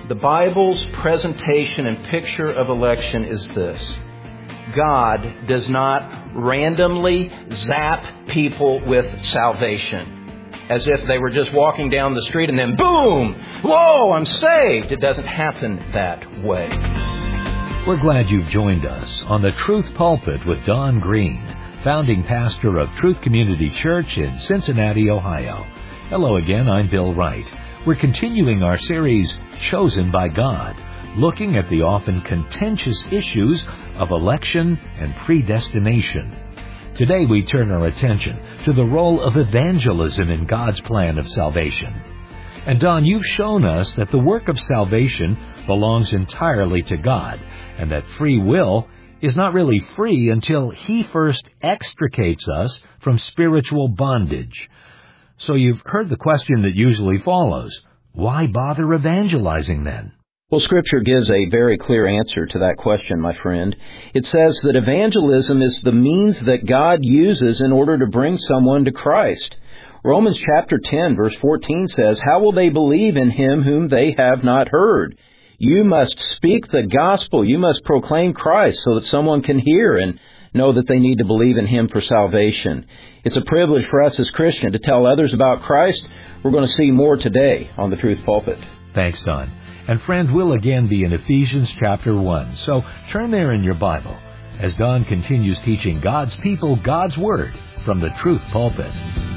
The Bible's presentation and picture of election is this. God does not randomly zap people with salvation as if they were just walking down the street and then boom! Whoa, I'm saved! It doesn't happen that way. We're glad you've joined us on the Truth Pulpit with Don Green, founding pastor of Truth Community Church in Cincinnati, Ohio. Hello again, I'm Bill Wright. We're continuing our series, Chosen by God, looking at the often contentious issues of election and predestination. Today we turn our attention to the role of evangelism in God's plan of salvation. And Don, you've shown us that the work of salvation belongs entirely to God, and that free will is not really free until He first extricates us from spiritual bondage. So you've heard the question that usually follows. Why bother evangelizing then? Well, Scripture gives a very clear answer to that question, my friend. It says that evangelism is the means that God uses in order to bring someone to Christ. Romans chapter 10, verse 14 says, "How will they believe in Him whom they have not heard?" You must speak the gospel. You must proclaim Christ so that someone can hear and know that they need to believe in Him for salvation. It's a privilege for us as Christians to tell others about Christ. We're going to see more today on the Truth Pulpit. Thanks, Don. And friend, we'll again be in Ephesians chapter 1. So turn there in your Bible as Don continues teaching God's people God's Word from the Truth Pulpit.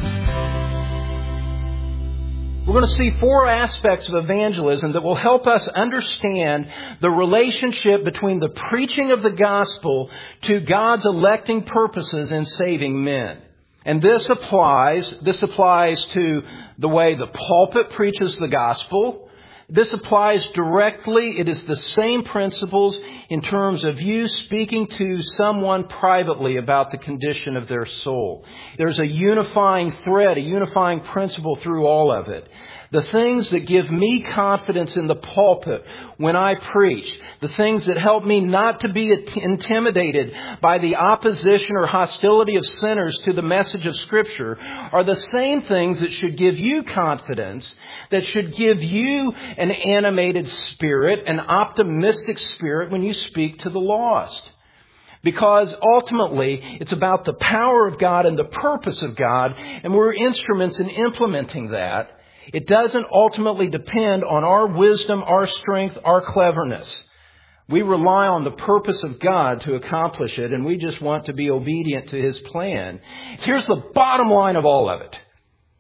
We're going to see four aspects of evangelism that will help us understand the relationship between the preaching of the gospel to God's electing purposes in saving men. And this applies to the way the pulpit preaches the gospel. This applies directly. It is the same principles in terms of you speaking to someone privately about the condition of their soul. There's a unifying thread, a unifying principle through all of it. The things that give me confidence in the pulpit when I preach, the things that help me not to be intimidated by the opposition or hostility of sinners to the message of Scripture, are the same things that should give you confidence, that should give you an animated spirit, an optimistic spirit when you speak to the lost. Because ultimately, it's about the power of God and the purpose of God, and we're instruments in implementing that. It doesn't ultimately depend on our wisdom, our strength, our cleverness. We rely on the purpose of God to accomplish it, and we just want to be obedient to His plan. Here's the bottom line of all of it.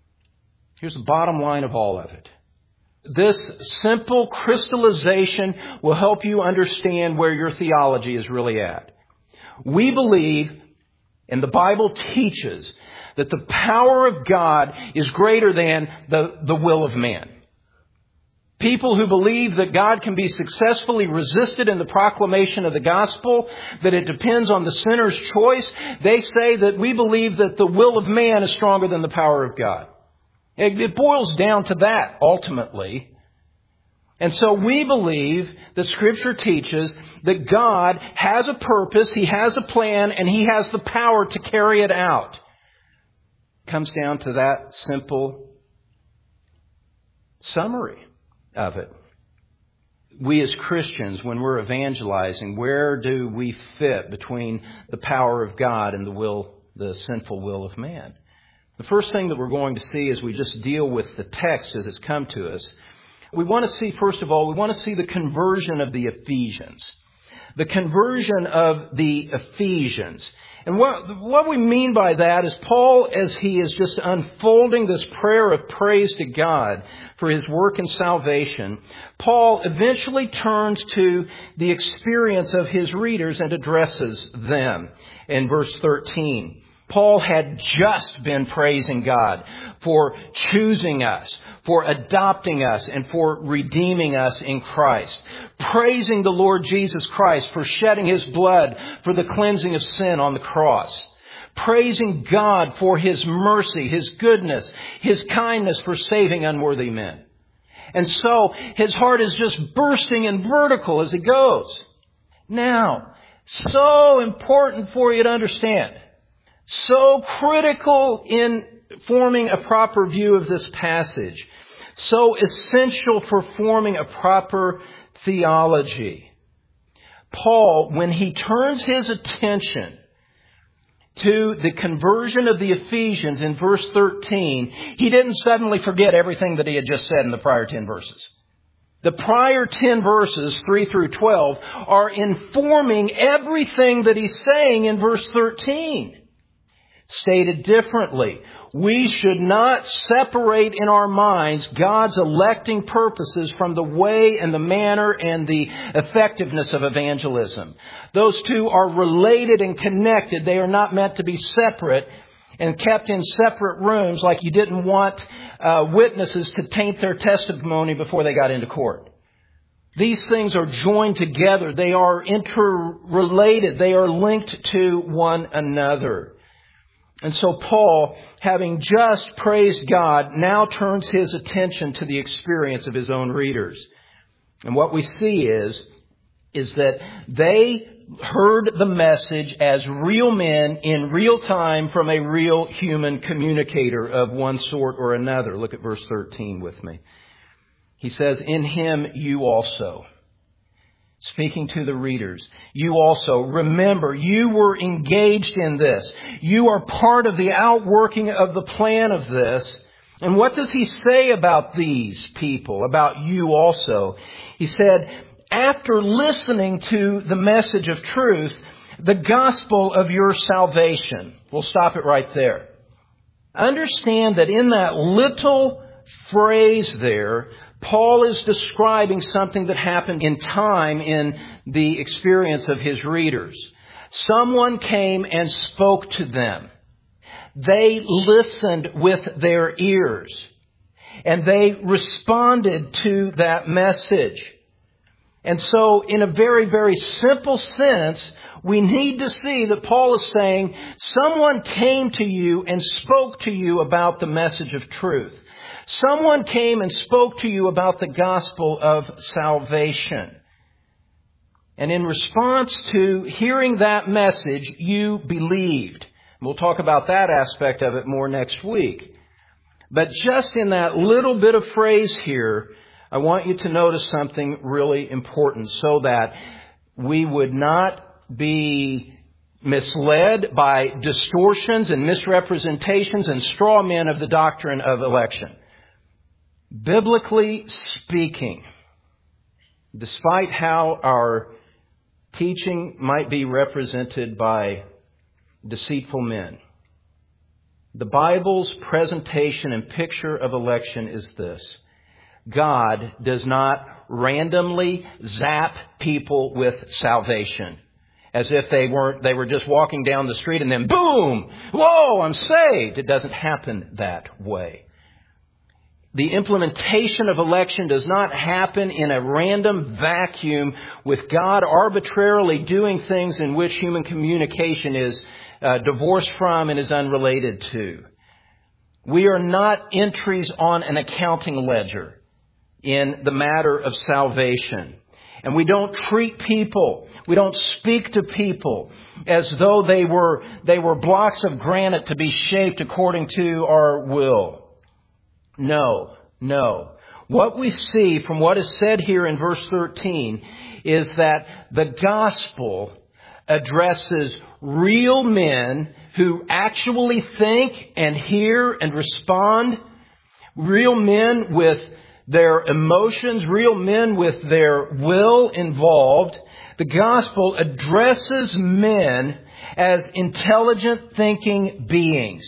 This simple crystallization will help you understand where your theology is really at. We believe, and the Bible teaches, that the power of God is greater than the will of man. People who believe that God can be successfully resisted in the proclamation of the gospel, that it depends on the sinner's choice, they say that we believe that the will of man is stronger than the power of God. It boils down to that, ultimately. And so we believe that Scripture teaches that God has a purpose, He has a plan, and He has the power to carry it out. Comes down to that simple summary of it. We as Christians, when we're evangelizing, where do we fit between the power of God and the sinful will of man? The first thing that we're going to see as we just deal with the text as it's come to us, we want to see, first of all, the conversion of the Ephesians. The conversion of the Ephesians. And what we mean by that is Paul, as he is just unfolding this prayer of praise to God for His work in salvation, Paul eventually turns to the experience of his readers and addresses them in verse 13. Paul had just been praising God for choosing us, for adopting us, and for redeeming us in Christ. Praising the Lord Jesus Christ for shedding His blood for the cleansing of sin on the cross. Praising God for His mercy, His goodness, His kindness for saving unworthy men. And so his heart is just bursting and vertical as he goes. Now, so important for you to understand. So critical in forming a proper view of this passage. so essential for forming a proper theology. Paul, when he turns his attention to the conversion of the Ephesians in verse 13, he didn't suddenly forget everything that he had just said in the prior 10 verses. The prior 10 verses, 3 through 12, are informing everything that he's saying in verse 13. Stated differently, we should not separate in our minds God's electing purposes from the way and the manner and the effectiveness of evangelism. Those two are related and connected. They are not meant to be separate and kept in separate rooms like you didn't want witnesses to taint their testimony before they got into court. These things are joined together. They are interrelated. They are linked to one another. And so Paul, having just praised God, now turns his attention to the experience of his own readers. And what we see is that they heard the message as real men in real time from a real human communicator of one sort or another. Look at verse 13 with me. He says, in him you also. Speaking to the readers, you also, remember, you were engaged in this. You are part of the outworking of the plan of this. And what does he say about these people, about you also? He said, after listening to the message of truth, the gospel of your salvation. We'll stop it right there. Understand that in that little phrase there, Paul is describing something that happened in time in the experience of his readers. Someone came and spoke to them. They listened with their ears. And they responded to that message. And so, in a very, very simple sense, we need to see that Paul is saying, someone came to you and spoke to you about the message of truth. Someone came and spoke to you about the gospel of salvation. And in response to hearing that message, you believed. We'll talk about that aspect of it more next week. But just in that little bit of phrase here, I want you to notice something really important so that we would not be misled by distortions and misrepresentations and straw men of the doctrine of election. Biblically speaking, despite how our teaching might be represented by deceitful men, the Bible's presentation and picture of election is this. God does not randomly zap people with salvation as if they were just walking down the street and then boom, whoa, I'm saved. It doesn't happen that way. The implementation of election does not happen in a random vacuum with God arbitrarily doing things in which human communication is divorced from and is unrelated to. We are not entries on an accounting ledger in the matter of salvation. And we don't treat people, we don't speak to people as though they were blocks of granite to be shaped according to our will. No. What we see from what is said here in verse 13 is that the gospel addresses real men who actually think and hear and respond. Real men with their emotions, real men with their will involved. The gospel addresses men as intelligent thinking beings.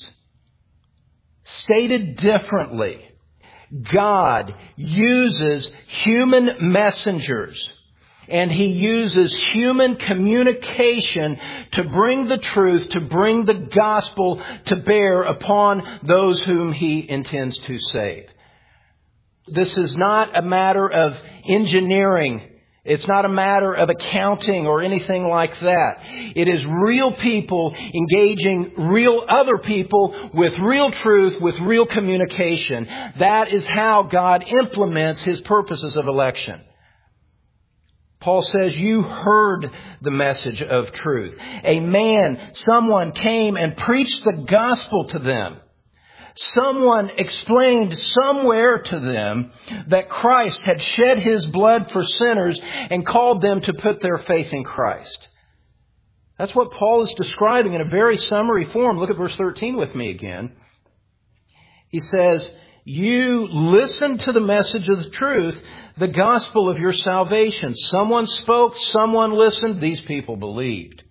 Stated differently, God uses human messengers and He uses human communication to bring the truth, to bring the gospel to bear upon those whom He intends to save. This is not a matter of engineering. It's not a matter of accounting or anything like that. It is real people engaging real other people with real truth, with real communication. That is how God implements His purposes of election. Paul says, you heard the message of truth. Someone came and preached the gospel to them. Someone explained somewhere to them that Christ had shed His blood for sinners and called them to put their faith in Christ. That's what Paul is describing in a very summary form. Look at verse 13 with me again. He says, you listened to the message of the truth, the gospel of your salvation. Someone spoke, someone listened, these people believed.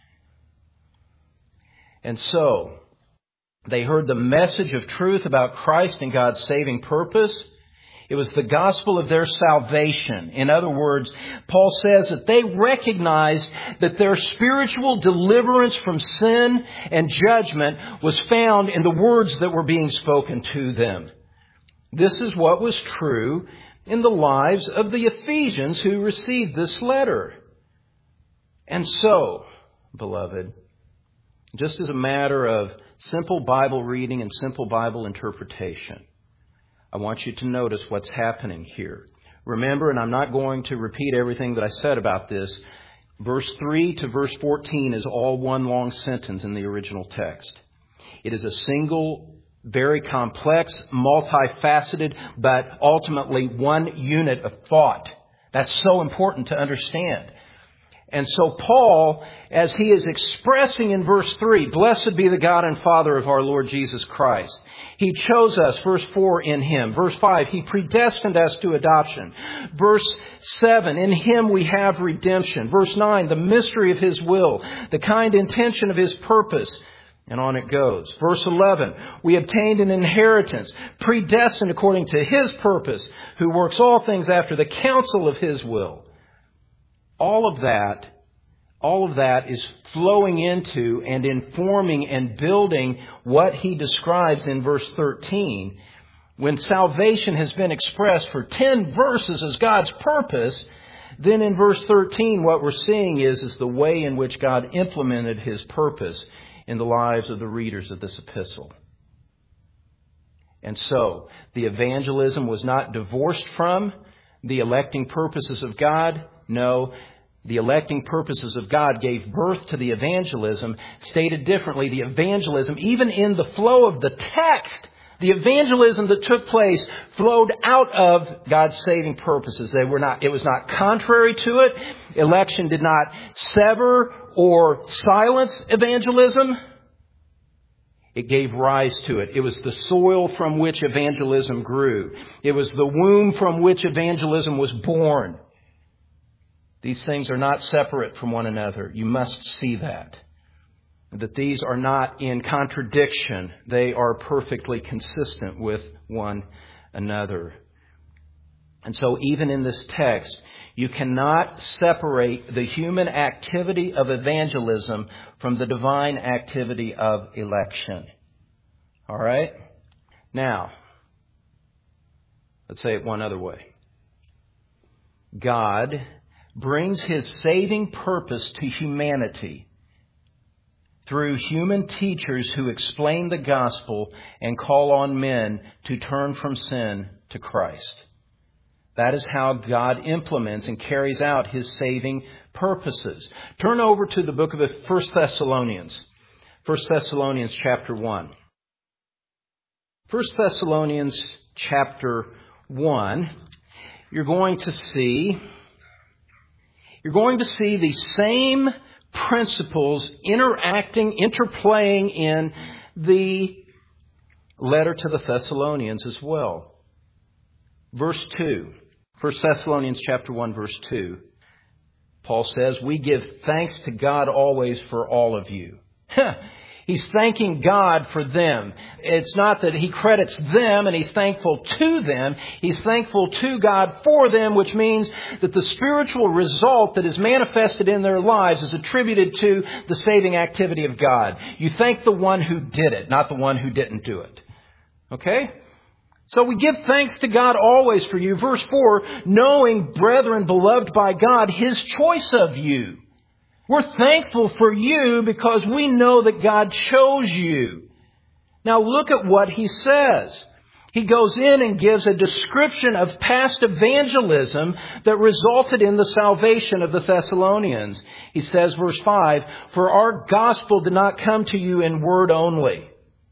And so, they heard the message of truth about Christ and God's saving purpose. It was the gospel of their salvation. In other words, Paul says that they recognized that their spiritual deliverance from sin and judgment was found in the words that were being spoken to them. This is what was true in the lives of the Ephesians who received this letter. And so, beloved, just as a matter of simple Bible reading and simple Bible interpretation, I want you to notice what's happening here. Remember, and I'm not going to repeat everything that I said about this, verse 3 to verse 14 is all one long sentence in the original text. It is a single, very complex, multifaceted, but ultimately one unit of thought. That's so important to understand. And so Paul, as he is expressing in verse 3, blessed be the God and Father of our Lord Jesus Christ. He chose us, verse 4, in Him. Verse 5, He predestined us to adoption. Verse 7, in Him we have redemption. Verse 9, the mystery of His will, the kind intention of His purpose. And on it goes. Verse 11, we obtained an inheritance, predestined according to His purpose, who works all things after the counsel of His will. All of that is flowing into and informing and building what he describes in verse 13. When salvation has been expressed for 10 verses as God's purpose, then in verse 13 what we're seeing is the way in which God implemented His purpose in the lives of the readers of this epistle. And so, the evangelism was not divorced from the electing purposes of God. No, the electing purposes of God gave birth to the evangelism. Stated differently, the evangelism, even in the flow of the text, the evangelism that took place flowed out of God's saving purposes. It was not contrary to it. Election did not sever or silence evangelism. It gave rise to it. It was the soil from which evangelism grew. It was the womb from which evangelism was born. These things are not separate from one another. You must see that these are not in contradiction. They are perfectly consistent with one another. And so even in this text, you cannot separate the human activity of evangelism from the divine activity of election. All right? Now, let's say it one other way. God brings His saving purpose to humanity through human teachers who explain the gospel and call on men to turn from sin to Christ. That is how God implements and carries out His saving purposes. Turn over to the book of 1 Thessalonians. 1 Thessalonians chapter 1. 1 Thessalonians chapter 1. You're going to see the same principles interplaying in the letter to the Thessalonians as well. Verse 2. 1 Thessalonians chapter 1, verse 2. Paul says, we give thanks to God always for all of you. He's thanking God for them. It's not that he credits them and he's thankful to them. He's thankful to God for them, which means that the spiritual result that is manifested in their lives is attributed to the saving activity of God. You thank the one who did it, not the one who didn't do it. Okay? So we give thanks to God always for you. Verse 4, knowing, brethren, beloved by God, His choice of you. We're thankful for you because we know that God chose you. Now look at what he says. He goes in and gives a description of past evangelism that resulted in the salvation of the Thessalonians. He says, verse 5, for our gospel did not come to you in word only.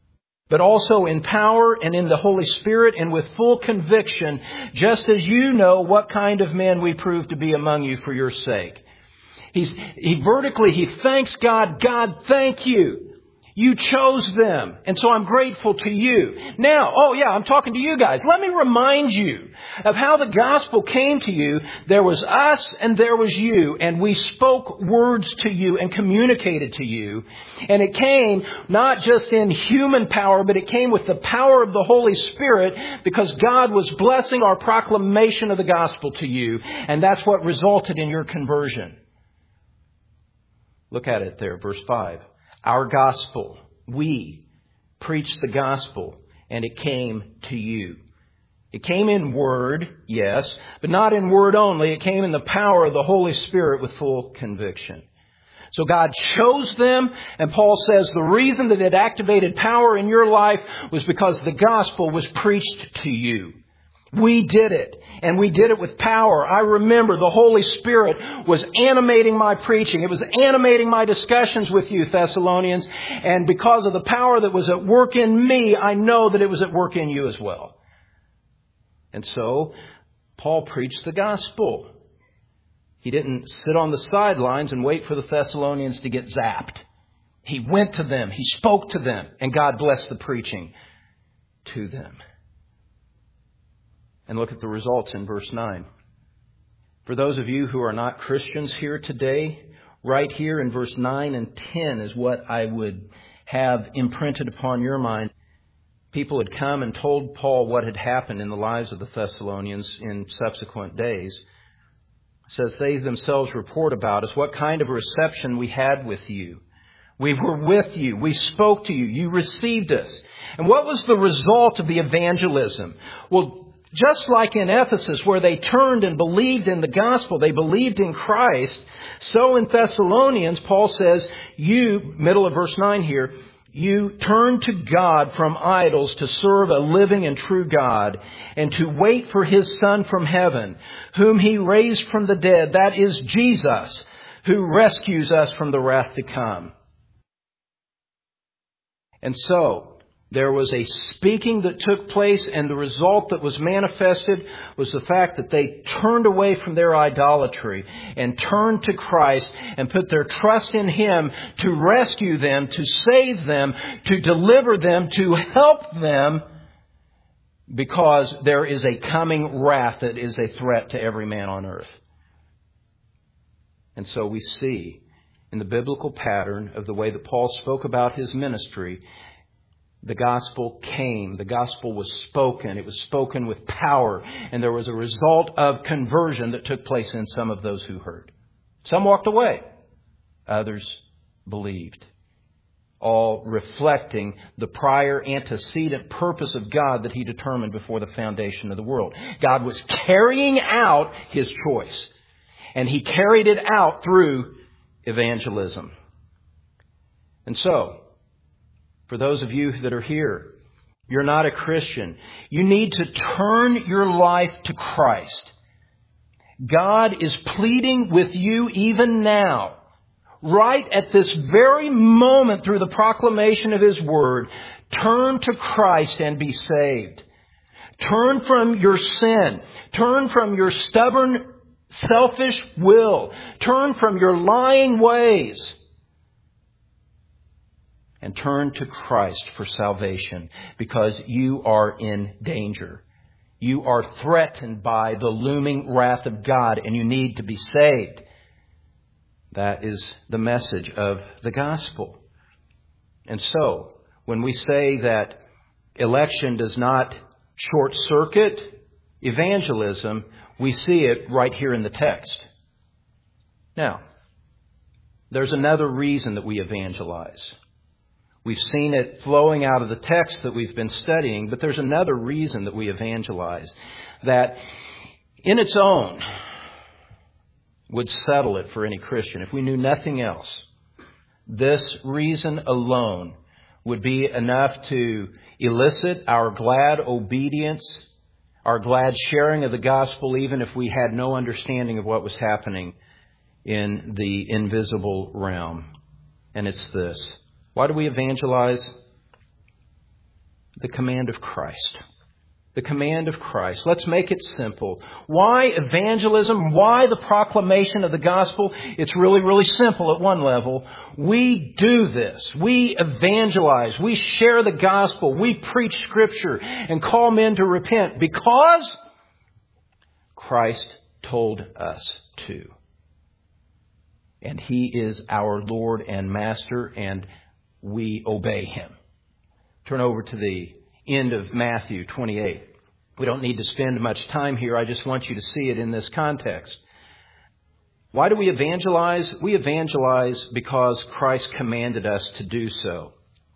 but also in power and in the Holy Spirit and with full conviction, just as you know what kind of men we prove to be among you for your sake. He thanks God. God, thank you. You chose them. And so I'm grateful to you. Now, I'm talking to you guys. Let me remind you of how the gospel came to you. There was us and there was you. And we spoke words to you and communicated to you. And it came not just in human power, but it came with the power of the Holy Spirit, because God was blessing our proclamation of the gospel to you. And that's what resulted in your conversion. Look at it there, verse 5. Our gospel, we preached the gospel, and it came to you. It came in word, yes, but not in word only. It came in the power of the Holy Spirit with full conviction. So God chose them, and Paul says the reason that it activated power in your life was because the gospel was preached to you. We did it, and we did it with power. I remember the Holy Spirit was animating my preaching. It was animating my discussions with you, Thessalonians. And because of the power that was at work in me, I know that it was at work in you as well. And so, Paul preached the gospel. He didn't sit on the sidelines and wait for the Thessalonians to get zapped. He went to them. He spoke to them. And God blessed the preaching to them. And look at the results in verse 9. For those of you who are not Christians here today, right here in verse 9 and 10 is what I would have imprinted upon your mind. People had come and told Paul what had happened in the lives of the Thessalonians in subsequent days. It says they themselves report about us what kind of reception we had with you. We were with you. We spoke to you. You received us. And what was the result of the evangelism? Well, just like in Ephesus, where they turned and believed in the gospel, they believed in Christ, so in Thessalonians, Paul says, you, middle of verse 9 here, you turn to God from idols to serve a living and true God, and to wait for His Son from heaven, whom He raised from the dead, that is Jesus, who rescues us from the wrath to come. And so, there was a speaking that took place, and the result that was manifested was the fact that they turned away from their idolatry and turned to Christ and put their trust in Him to rescue them, to save them, to deliver them, to help them, because there is a coming wrath that is a threat to every man on earth. And so we see in the biblical pattern of the way that Paul spoke about his ministry, the gospel came. The gospel was spoken. It was spoken with power. And there was a result of conversion that took place in some of those who heard. Some walked away. Others believed. All reflecting the prior antecedent purpose of God that He determined before the foundation of the world. God was carrying out His choice. And He carried it out through evangelism. And so, for those of you that are here, you're not a Christian. You need to turn your life to Christ. God is pleading with you even now, right at this very moment through the proclamation of His Word. Turn to Christ and be saved. Turn from your sin. Turn from your stubborn, selfish will. Turn from your lying ways. And turn to Christ for salvation, because you are in danger. You are threatened by the looming wrath of God, and you need to be saved. That is the message of the gospel. And so, when we say that election does not short-circuit evangelism, we see it right here in the text. Now, there's another reason that we evangelize. We've seen it flowing out of the text that we've been studying, but there's another reason that we evangelize that in its own would settle it for any Christian. If we knew nothing else, this reason alone would be enough to elicit our glad obedience, our glad sharing of the gospel, even if we had no understanding of what was happening in the invisible realm. And it's this. Why do we evangelize? The command of Christ. The command of Christ. Let's make it simple. Why evangelism? Why the proclamation of the gospel? It's really, really simple at one level. We do this. We evangelize. We share the gospel. We preach Scripture and call men to repent because Christ told us to. And He is our Lord and Master, and we obey Him. Turn over to the end of Matthew 28. We don't need to spend much time here. I just want you to see it in this context. Why do we evangelize? We evangelize because Christ commanded us to do so.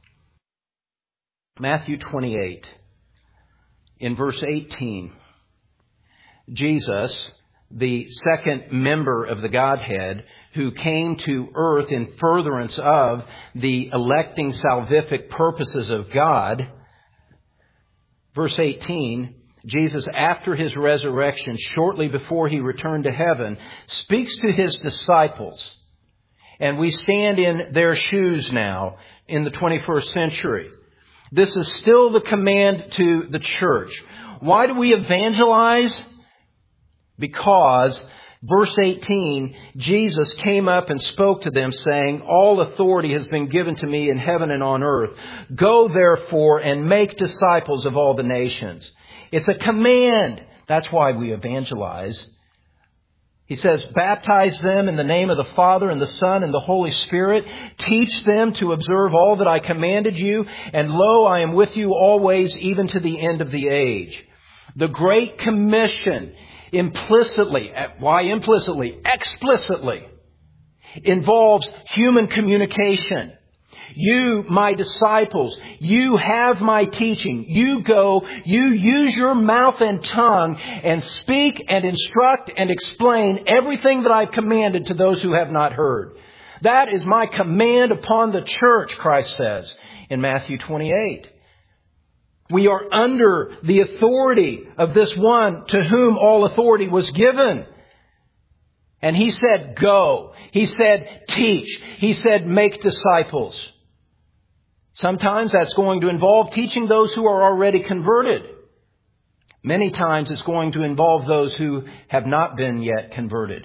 Matthew 28, in verse 18, Jesus, the second member of the Godhead, who came to earth in furtherance of the electing salvific purposes of God. Verse 18, Jesus, after His resurrection, shortly before He returned to heaven, speaks to His disciples. And we stand in their shoes now in the 21st century. This is still the command to the church. Why do we evangelize? Because, verse 18, Jesus came up and spoke to them, saying, all authority has been given to me in heaven and on earth. Go therefore and make disciples of all the nations. It's a command. That's why we evangelize. He says, baptize them in the name of the Father and the Son and the Holy Spirit. Teach them to observe all that I commanded you. And lo, I am with you always, even to the end of the age. The Great Commission implicitly, why implicitly? Explicitly involves human communication. You, my disciples, you have my teaching. You go, you use your mouth and tongue and speak and instruct and explain everything that I've commanded to those who have not heard. That is my command upon the church, Christ says in Matthew 28. We are under the authority of this one to whom all authority was given. And He said, go. He said, teach. He said, make disciples. Sometimes that's going to involve teaching those who are already converted. Many times it's going to involve those who have not been yet converted.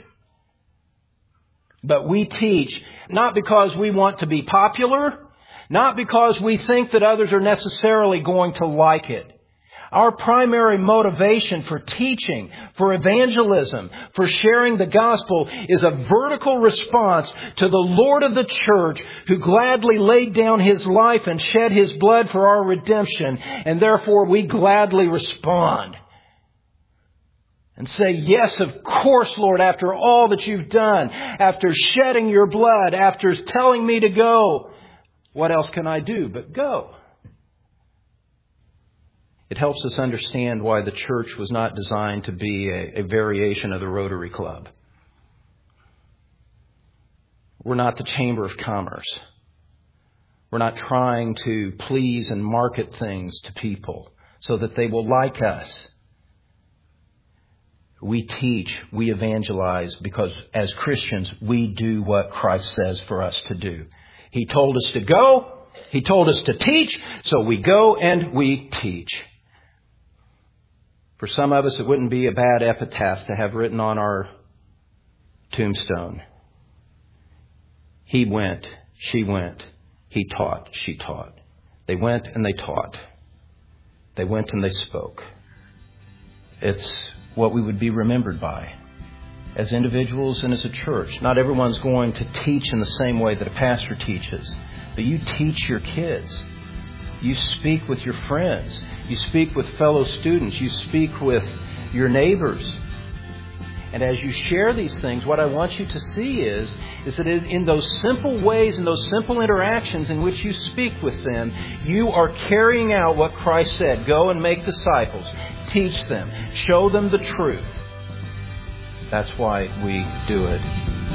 But we teach not because we want to be popular, not because we think that others are necessarily going to like it. Our primary motivation for teaching, for evangelism, for sharing the gospel is a vertical response to the Lord of the church who gladly laid down His life and shed His blood for our redemption. And therefore we gladly respond and say, yes, of course, Lord, after all that you've done, after shedding your blood, after telling me to go, what else can I do but go? It helps us understand why the church was not designed to be a variation of the Rotary Club. We're not the Chamber of Commerce. We're not trying to please and market things to people so that they will like us. We teach, we evangelize, because as Christians, we do what Christ says for us to do. He told us to go. He told us to teach. So we go and we teach. For some of us, it wouldn't be a bad epitaph to have written on our tombstone. He went, she went, he taught, she taught. They went and they taught. They went and they spoke. It's what we would be remembered by as individuals and as a church. Not everyone's going to teach in the same way that a pastor teaches, but you teach your kids. You speak with your friends. You speak with fellow students. You speak with your neighbors. And as you share these things, what I want you to see is that in those simple ways, in those simple interactions in which you speak with them, you are carrying out what Christ said. Go and make disciples. Teach them. Show them the truth. That's why we do it.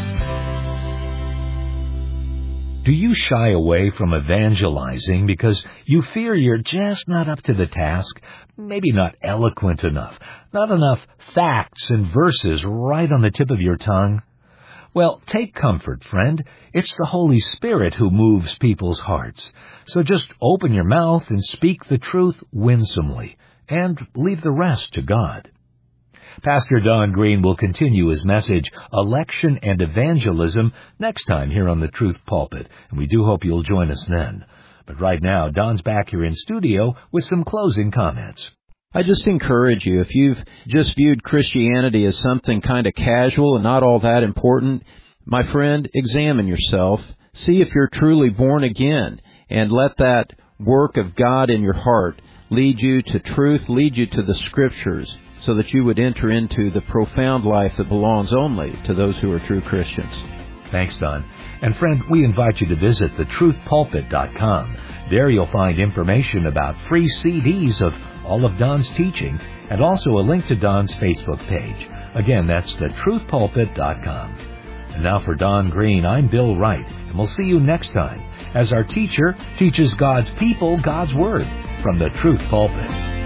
Do you shy away from evangelizing because you fear you're just not up to the task, maybe not eloquent enough, not enough facts and verses right on the tip of your tongue? Well, take comfort, friend. It's the Holy Spirit who moves people's hearts. So just open your mouth and speak the truth winsomely, and leave the rest to God. Pastor Don Green will continue his message, Election and Evangelism, next time here on the Truth Pulpit, and we do hope you'll join us then. But right now, Don's back here in studio with some closing comments. I just encourage you, if you've just viewed Christianity as something kind of casual and not all that important, my friend, examine yourself. See if you're truly born again, and let that work of God in your heart lead you to truth, lead you to the Scriptures, so that you would enter into the profound life that belongs only to those who are true Christians. Thanks, Don. And friend, we invite you to visit thetruthpulpit.com. There you'll find information about free CDs of all of Don's teaching, and also a link to Don's Facebook page. Again, that's thetruthpulpit.com. And now for Don Green, I'm Bill Wright, and we'll see you next time as our teacher teaches God's people God's Word from the Truth Pulpit.